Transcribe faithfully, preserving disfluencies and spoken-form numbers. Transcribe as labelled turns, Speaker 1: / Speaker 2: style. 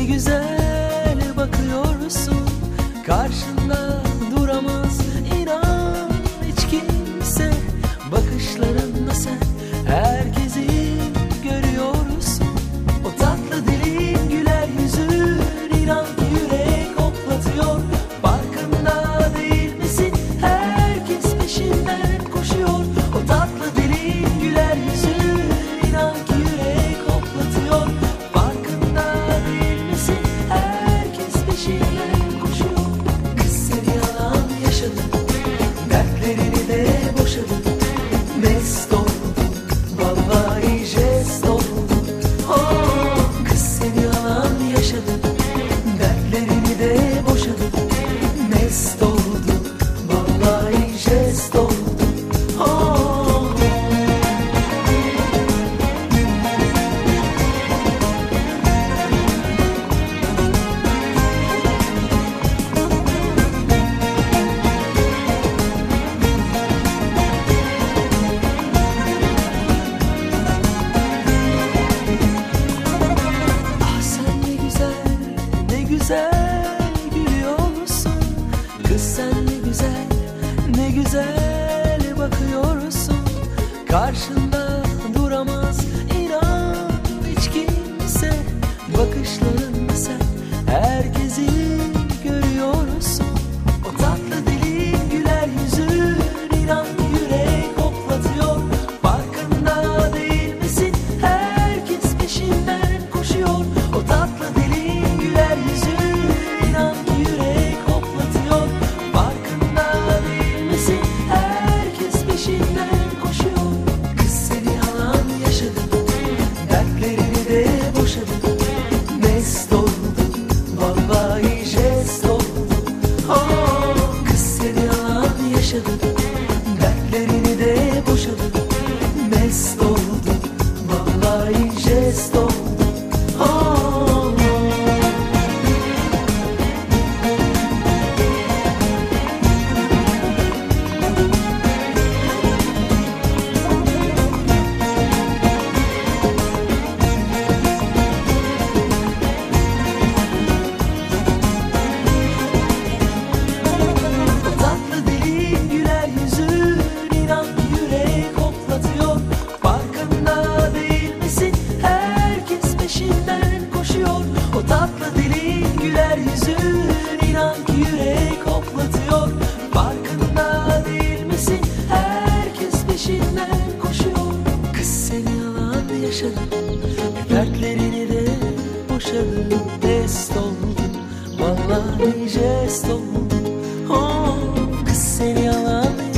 Speaker 1: güzel bakıyorsun, karşında duramaz inan hiç kimse. Bakışlarınla sen herkesi görüyorsun. O tatlı dilin, güler yüzün, inan ki yürek hoplatıyor. Farkında değil misin? Herkes peşinden koşuyor. O tatlı dilin, güler yüzün, inan ki yürek hoplatıyor. Farkında değil misin? Herkes peşinden koşuyor. Kız seni yalan yaşadın, dertlerini de boşadın. Mest oldun, vallahi jest oldun. Oh, kız seni yalan yaşadın, dertlerini de boşadın. Mest oldun, vallahi jest oldun. Oh. Ah sen ne güzel, ne güzel gülüyorsun. Kız sen ne güzel, ne güzel bakıyorsun. Karşında duramaz inan hiç kimse. Bakışlarınla sen herkesi görüyorsun. O tatlı dilin, güler yüzün, inan ki yürek hoplatıyor. Farkında değil misin? Herkes peşinden koşuyor. O tatlı dilin, güler yüzün, inan ki yürek hoplatıyor. Farkında değil misin? Herkes peşinden koşuyor. Kız seni yalan yaşadın, dertlerini de boşadın. Mest oldun, vallahi jest oldun. Oh, kız seni yalan yaşadın, dertlerini de boşadın. Mest oldun, vallahi jest oldun. Oh. O tatlı dilin, güler yüzün, inan ki yürek hoplatıyor. Farkında değil misin? Herkes peşinden koşuyor. O tatlı dilin, güler yüzün, inan ki yürek hoplatıyor. Farkında değil misin? Herkes peşinden koşuyor. Kız seni yalan yaşadın, dertlerini de boşadın. Mest oldun, vallahi jest oldun. Oh, kız seni yalan